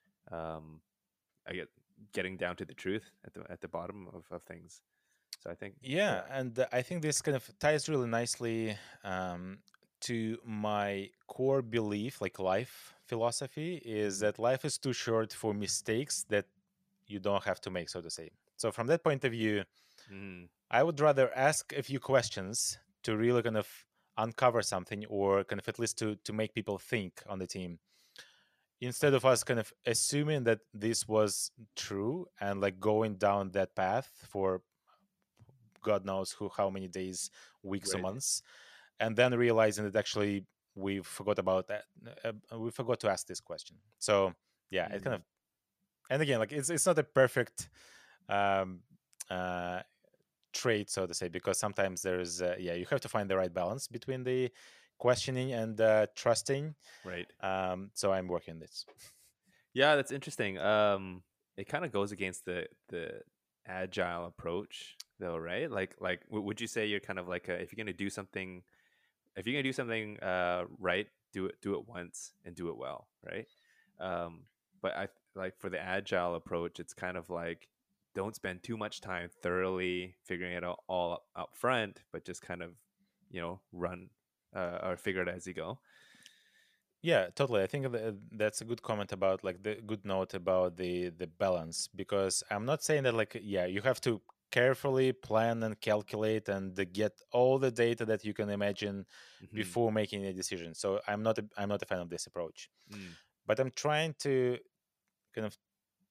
um I get getting down to the truth at the at the bottom of, of things. So I think, Yeah, yeah. and uh, I think this kind of ties really nicely um, to my core belief, like life philosophy, is Mm, that life is too short for mistakes that you don't have to make, so to say. So from that point of view, mm, I would rather ask a few questions to really kind of uncover something or kind of at least to to make people think on the team instead of us kind of assuming that this was true and like going down that path for god knows who how many days, weeks or right. months, and then realizing that actually we forgot about that uh, uh, we forgot to ask this question. So yeah, it kind of Mm, and again like it's it's not a perfect um uh trait, so to say, because sometimes there's uh, yeah, you have to find the right balance between the questioning and uh, trusting. right. Um, so I'm working on this. Yeah, that's interesting. Um, it kind of goes against the the agile approach, though, right? Like like w- would you say you're kind of like a, if you're gonna do something, if you're gonna do something uh right, do it do it once and do it well, right? Um, but I like for the agile approach, it's kind of like don't spend too much time thoroughly figuring it out all up, up front, but just kind of you know run uh, or figure it as you go. Yeah, totally. I think tha- that's a good comment about like the good note about the the balance, because I'm not saying that like yeah, you have to carefully plan and calculate and uh, get all the data that you can imagine Hmm. before making a decision. So I'm not a, I'm not a fan of this approach. Mm, But I'm trying to kind of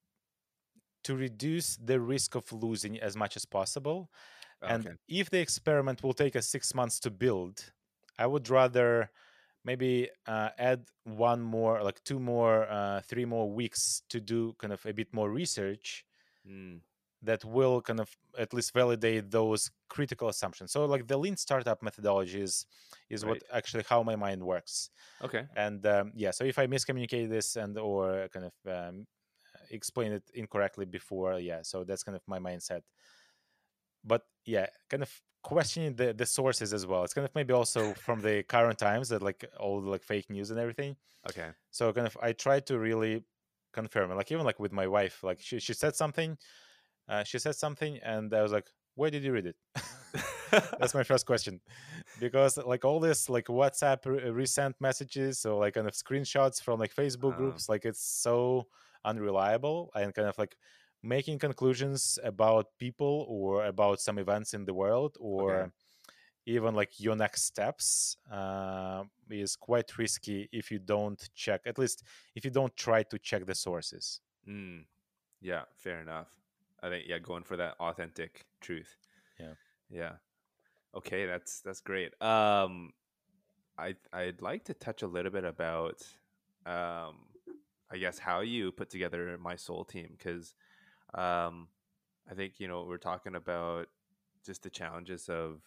to reduce the risk of losing as much as possible. And okay. if the experiment will take us six months to build, I would rather maybe uh, add one more, like two more, uh, three more weeks to do kind of a bit more research Mm, that will kind of at least validate those critical assumptions. So, like the lean startup methodology is, is what right. actually how my mind works. Okay. And um, yeah, so if I miscommunicate this and or kind of um, explain it incorrectly before, yeah, so that's kind of my mindset. But yeah, kind of questioning the the sources as well. It's kind of maybe also from the current times that like all the like fake news and everything. Okay. So kind of I try to really confirm it. Like even like with my wife, like she she said something, uh, she said something, and I was like, where did you read it? That's my first question, because like all this like WhatsApp re- resent messages, so like kind of screenshots from like Facebook uh, groups, like it's so unreliable and kind of like making conclusions about people or about some events in the world okay. or even like your next steps uh, is quite risky if you don't check, at least if you don't try to check the sources. Mm, yeah. Fair enough. I think yeah, going for that authentic truth. Yeah. Yeah. Okay. That's that's great. Um, I I'd like to touch a little bit about um, I guess how you put together my soul team because um, I think you know we're talking about just the challenges of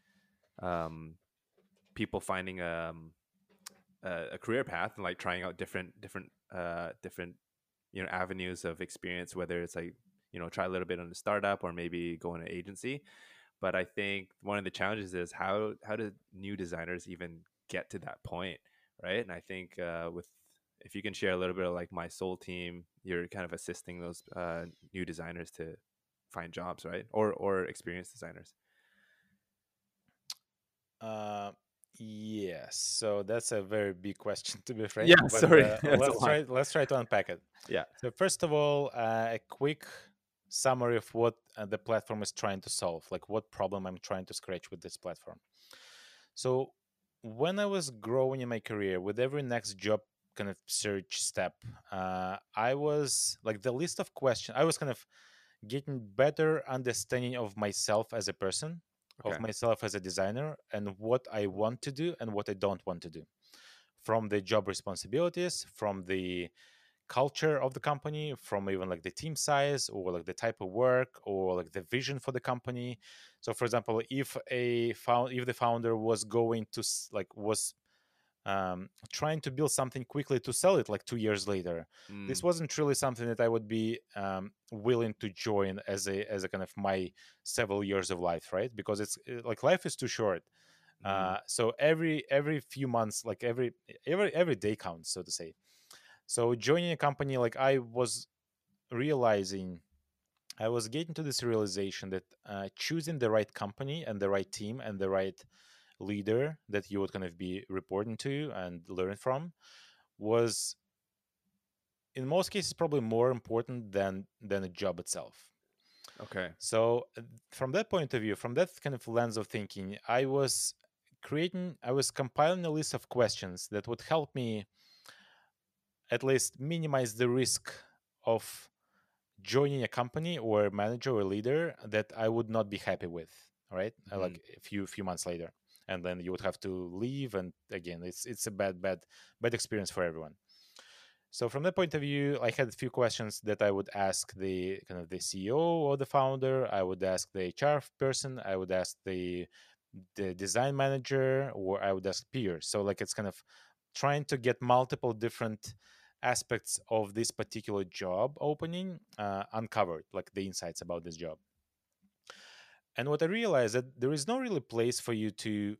um people finding um a, a career path and like trying out different different uh different you know avenues of experience, whether it's like you know try a little bit on a startup or maybe go in an agency. But I think one of the challenges is how how do new designers even get to that point, right? And I think uh, with if you can share a little bit of like My Soul Team, you're kind of assisting those uh, new designers to find jobs, right? Or or experienced designers. Uh, yes. So that's a very big question, to be frank. Yeah, But sorry, uh, that's a let's lot. try. Let's try to unpack it. Yeah. So first of all, uh, a quick summary of what uh, the platform is trying to solve, like what problem I'm trying to scratch with this platform. So when I was growing in my career, with every next job kind of search step, uh, I was like the list of questions. I was kind of getting better understanding of myself as a person, of Okay. myself as a designer, and what I want to do and what I don't want to do. From the job responsibilities, from the culture of the company, from even like the team size or like the type of work or like the vision for the company. So for example, if a found if the founder was going to s- like was um, trying to build something quickly to sell it like two years later, this Mm, wasn't really something that I would be um, willing to join as a as a kind of my several years of life, right? Because it's uh, like life is too short. mm, Uh, so every every few months, like every every every day counts, so to say. So joining a company, like I was realizing, I was getting to this realization that uh, choosing the right company and the right team and the right leader that you would kind of be reporting to and learn from was in most cases probably more important than than a job itself. okay. So uh, from that point of view, from that kind of lens of thinking, I was creating, I was compiling a list of questions that would help me at least minimize the risk of joining a company or manager or leader that I would not be happy with, right? Uh, Hmm. Like a few few months later, and then you would have to leave, and again, it's it's a bad bad bad experience for everyone. So from that point of view, I had a few questions that I would ask the kind of the C E O or the founder. I would ask the H R person. I would ask the the design manager, or I would ask peers. So like it's kind of trying to get multiple different aspects of this particular job opening uh, uncovered, like the insights about this job. And what I realized that there is no really place for you to.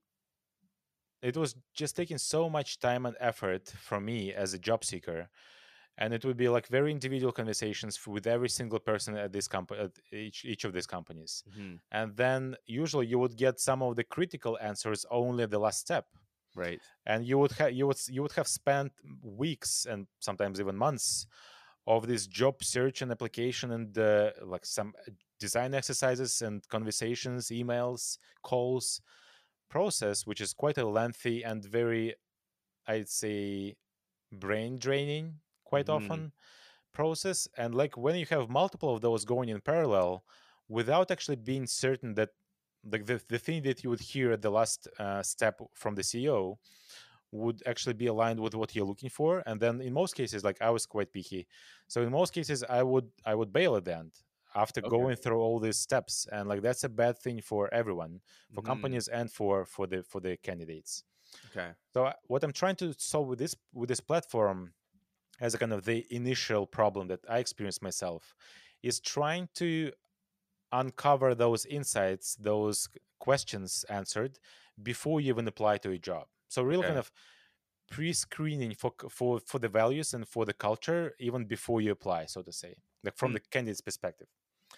It was just taking so much time and effort from me as a job seeker, and it would be like very individual conversations f- with every single person at this company, at each each of these companies. Hmm. And then usually you would get some of the critical answers only at the last step, Right. and you would have you would s- you would have spent weeks and sometimes even months of this job search and application and uh, like some uh, design exercises and conversations, emails, calls process, which is quite a lengthy and very, I'd say, brain draining quite Hmm. often process. And like when you have multiple of those going in parallel without actually being certain that like the, the thing that you would hear at the last uh, step from the C E O would actually be aligned with what you're looking for. And then in most cases, like I was quite picky, so in most cases i would i would bail at the end after Okay. going through all these steps. And like that's a bad thing for everyone, for Hmm. companies and for for the for the candidates. Okay. So uh, what I'm trying to solve with this with this platform, as a kind of the initial problem that I experienced myself, is trying to uncover those insights, those questions answered before you even apply to a job. So real kind Okay. of pre-screening for for for the values and for the culture even before you apply, so to say, like from Hmm. the candidate's perspective.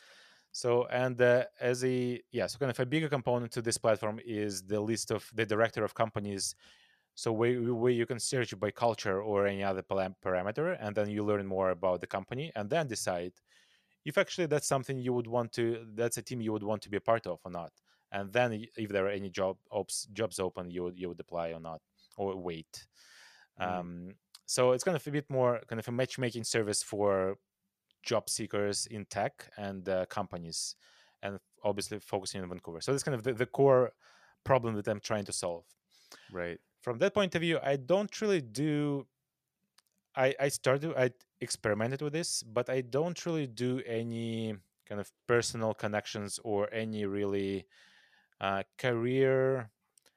So and uh, as a yeah, so kind of a bigger component to this platform is the list of the director of companies. So where, where you can search by culture or any other param- parameter, and then you learn more about the company, and then decide if actually that's something you would want to, that's a team you would want to be a part of or not. And then y- if there are any job ops, jobs open, you would you would apply or not, or wait. Mm. Um, so it's kind of a bit more kind of a matchmaking service for job seekers in tech and uh, companies, and obviously focusing on Vancouver. So that's kind of the, the core problem that I'm trying to solve. Right. From that point of view, I don't really do. I I started. I experimented with this, but I don't really do any kind of personal connections or any really uh, career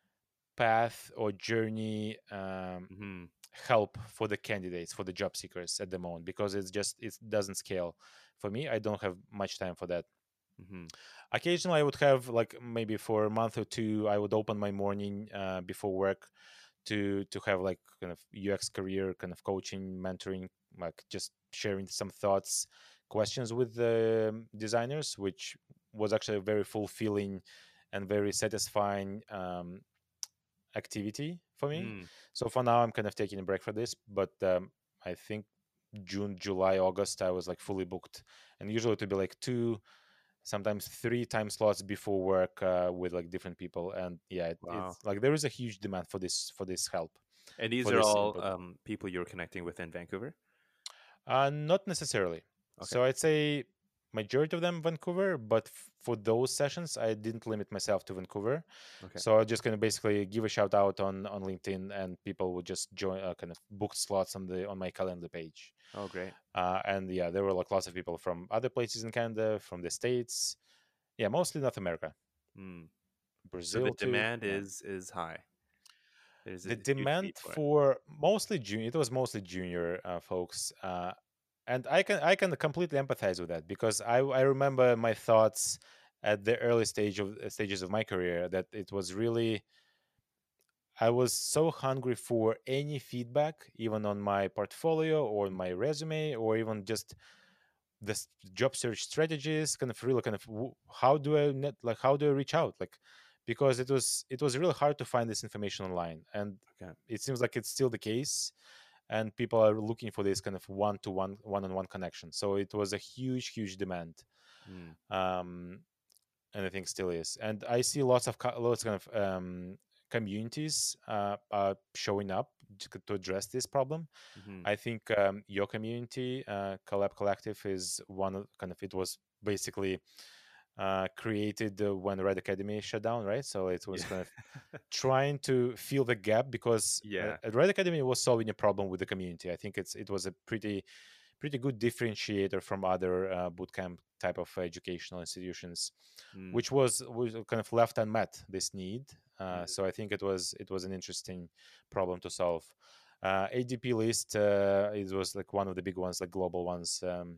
path or journey um, Hmm. help for the candidates, for the job seekers at the moment, because it's just it doesn't scale for me. I don't have much time for that. Hmm. Occasionally I would have like maybe for a month or two I would open my morning uh, before work to to have like kind of U X career kind of coaching, mentoring, like just sharing some thoughts, questions with the designers, which was actually a very fulfilling and very satisfying um, activity for me. Mm, So for now, I'm kind of taking a break for this, but um, I think June, July, August, I was like fully booked, and usually to be like two, sometimes three time slots before work uh, with like different people, and yeah, it, wow. it's like there is a huge demand for this for this help, And these for are this all input. um, people you're connecting with in Vancouver? Uh, not necessarily. Okay. So I'd say majority of them Vancouver, but f- for those sessions, I didn't limit myself to Vancouver. Okay. So I'm just gonna basically give a shout out on on LinkedIn, and people would just join, uh, kind of book slots on the on my calendar page. Oh, great. Uh, and yeah, there were like lots of people from other places in Canada, from the States. Yeah, mostly North America, Mm. So the Brazil too. demand Yeah, is is high. There's a the huge demand need for it. for mostly junior, it was mostly junior uh, folks, uh, and I can I can completely empathize with that, because I I remember my thoughts at the early stage of uh, stages of my career, that it was really, I was so hungry for any feedback, even on my portfolio or my resume, or even just the s- job search strategies, kind of really kind of w- how do I net, like how do I reach out, like, because it was it was really hard to find this information online, and Okay. it seems like it's still the case, and people are looking for this kind of one to one one on one connection. So it was a huge huge demand, Mm. um, and I think still is. And I see lots of co- lots kind of um, communities uh, are showing up to, to address this problem. Hmm. I think um, your community, uh, Collab Collective, is one of kind of, it was basically uh, created uh, when Red Academy shut down, right? So it was Yeah. kind of trying to fill the gap, because uh, Yeah. Red Academy was solving a problem with the community. I think it's it was a pretty pretty good differentiator from other uh, bootcamp type of educational institutions, Mm. which was was kind of left unmet, this need. Uh, Mm. so I think it was it was an interesting problem to solve. Uh, A D P list, uh, it was like one of the big ones, like global ones. Um,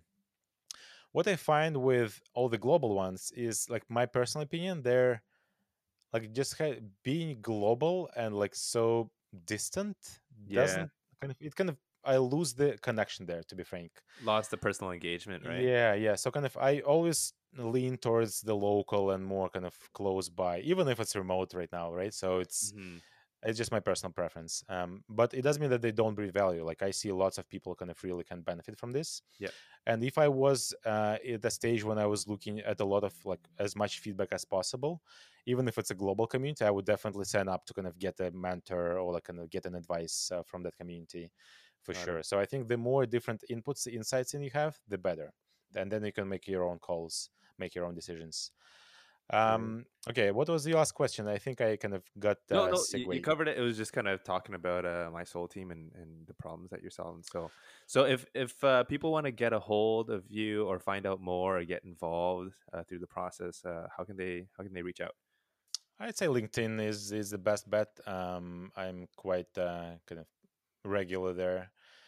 what I find with all the global ones is, like, my personal opinion, they're like just ha- being global and like so distant Yeah. doesn't kind of, it kind of, I lose the connection there, to be frank. Lost the personal engagement, right? Yeah, yeah. So kind of, I always lean towards the local and more kind of close by, even if it's remote right now, right? So it's Hmm. it's just my personal preference. Um, but it doesn't mean that they don't bring value. Like, I see lots of people kind of really can benefit from this. Yeah. And if I was uh, at the stage when I was looking at a lot of like as much feedback as possible, even if it's a global community, I would definitely sign up to kind of get a mentor or like kind of get an advice uh, from that community, for Got it. sure. So I think the more different inputs, insights in you have, the better. And then you can make your own calls, make your own decisions. Great. Um, okay, what was the last question? I think I kind of got No, uh, no, you, you segued. covered it. It was just kind of talking about uh, my soul team and, and the problems that you're solving. So, so if if uh, people want to get a hold of you or find out more or get involved uh, through the process, uh, how can they how can they reach out? I'd say LinkedIn is is the best bet. Um, I'm quite uh, kind of regular there.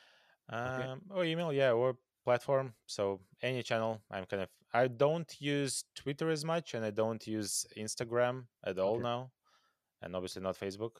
Okay. Um, or email, yeah, or platform. So any channel. I'm kind of. I don't use Twitter as much, and I don't use Instagram at all Okay. now, and obviously not Facebook.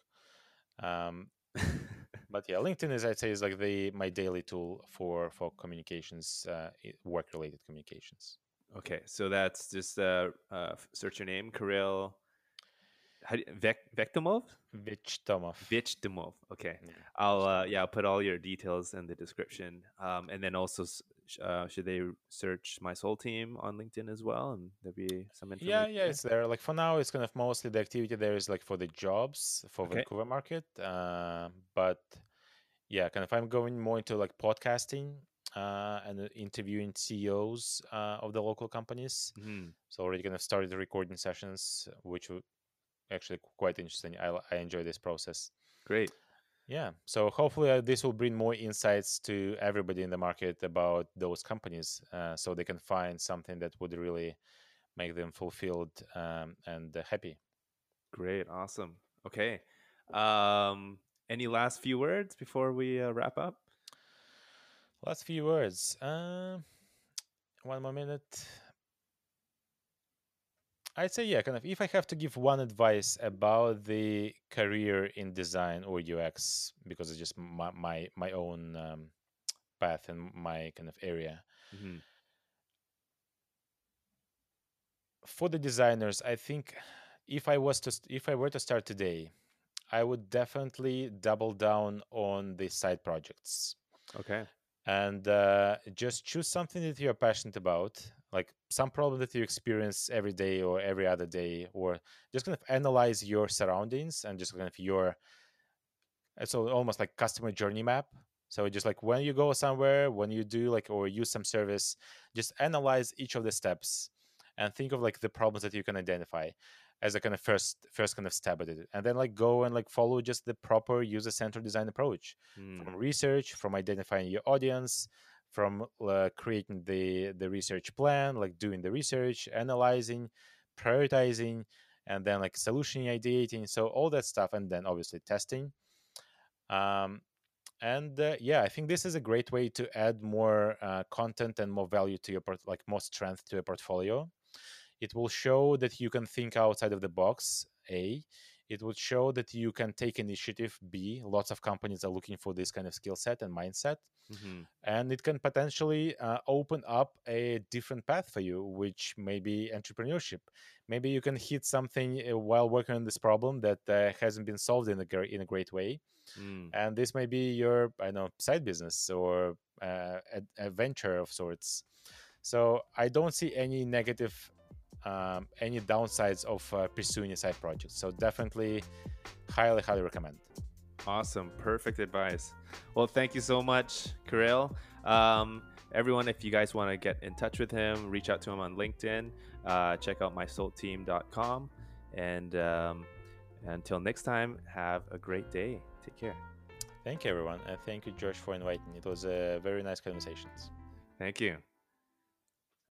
Um, but yeah, LinkedIn is, I'd say, is like the my daily tool for for communications, uh, work related communications. Okay. So that's just uh, uh, f- search your name, Kirill. How do you, Vek, Vektomov? Vich Tomov. Vichdimov. Okay. Yeah, I'll Vich uh, Tomov. yeah, I'll put all your details in the description. Um, and then also, s- sh- uh, should they search my soul team on LinkedIn as well, and there'll be some Yeah, information yeah, there. it's there. Like for now, it's kind of mostly the activity there is like for the jobs for Okay. Vancouver market. Uh, but yeah, kind of I'm going more into like podcasting uh, and uh, interviewing C E Os uh, of the local companies. Hmm. So already kind of started recording sessions, which were actually quite interesting. I, I enjoy this process. Great. Yeah, so hopefully uh, this will bring more insights to everybody in the market about those companies, uh, so they can find something that would really make them fulfilled um, and uh, happy. Great. Awesome. Okay. Um, any last few words before we uh, wrap up? Last few words. Uh, one more minute. I'd say, yeah, kind of. If I have to give one advice about the career in design or U X, because it's just my my, my own um, path and my kind of area. Mm-hmm. For the designers, I think if I was to st- if I were to start today, I would definitely double down on the side projects Okay. and uh, just choose something that you're passionate about, like some problem that you experience every day or every other day, or just kind of analyze your surroundings and just kind of your it's al- almost like customer journey map. So just like when you go somewhere, when you do like or use some service, just analyze each of the steps and think of like the problems that you can identify as a kind of first first kind of stab at it, and then like go and like follow just the proper user centered design approach, Mm. from research, from identifying your audience, from uh, creating the the research plan, like doing the research, analyzing, prioritizing, and then like solution ideating, so all that stuff, and then obviously testing. um, and uh, yeah, I think this is a great way to add more uh, content and more value to your port- like more strength to your portfolio. It will show that you can think outside of the box. A, it would show that you can take initiative. B, lots of companies are looking for this kind of skill set and mindset, Mm-hmm. and it can potentially uh, open up a different path for you, which may be entrepreneurship. Maybe you can hit something uh, while working on this problem that uh, hasn't been solved in a gr- in a great way, Mm. and this may be your, I don't know, side business or uh, a, a venture of sorts. So I don't see any negative um, any downsides of uh, pursuing a side project. So definitely highly highly recommend. Awesome. Perfect advice. Well, thank you so much, Kirill. Um, everyone, if you guys want to get in touch with him, reach out to him on LinkedIn. Uh, check out my soul team dot com. And um, until next time, have a great day. Take care. Thank you, everyone, and thank you, Josh, for inviting. It was a very nice conversation. Thank you.